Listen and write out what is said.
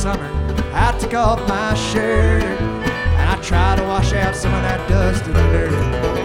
summer, I took off my shirt and I tried to wash out some of that dust and dirt.